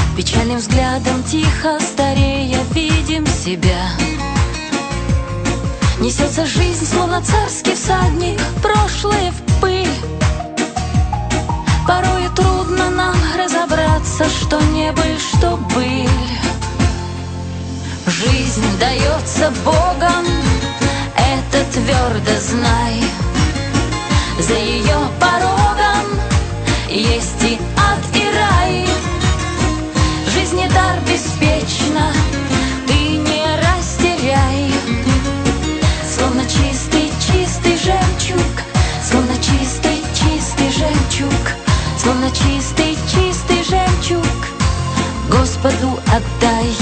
Печальным взглядом тихо старея видим себя. Несется жизнь, словно царский всадник, прошлое в пыль. Порой трудно нам разобраться, что не быль, что быль. Жизнь дается Богом, это твердо знай. За ее порогом есть и ад, и рай. Жизни дар беспечно, ты не растеряй. Словно чистый, чистый жемчуг, словно чистый, чистый жемчуг, словно чистый, чистый жемчуг, Господу отдай.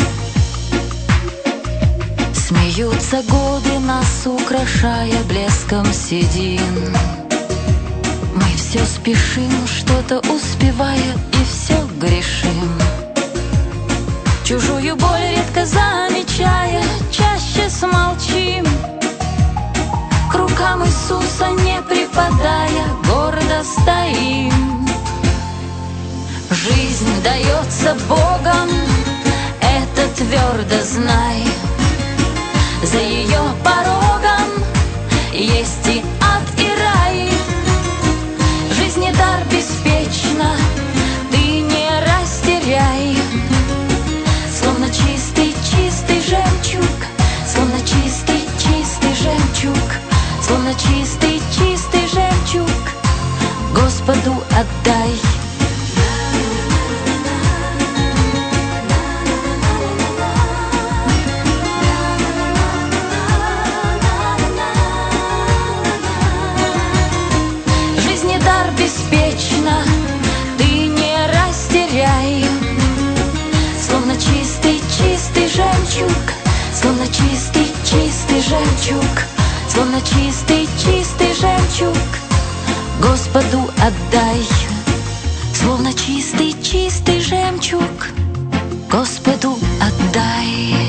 Смеются годы, нас украшая блеском седин. Мы все спешим, что-то успевая, и все грешим. Чужую боль редко замечая, чаще смолчим. К рукам Иисуса не припадая, гордо стоим. Жизнь дается Богом, это твердо знай. За ее порогом есть и ад, и рай. Жизни дар беспечно, ты не растеряй. Словно чистый, чистый жемчуг, словно чистый, чистый жемчуг, словно чистый, чистый жемчуг, Господу отдай. Беспечно, ты не растеряй. Словно чистый, чистый жемчуг, словно чистый, чистый жемчуг, словно чистый, чистый жемчуг, Господу отдай. Словно чистый, чистый жемчуг, Господу отдай.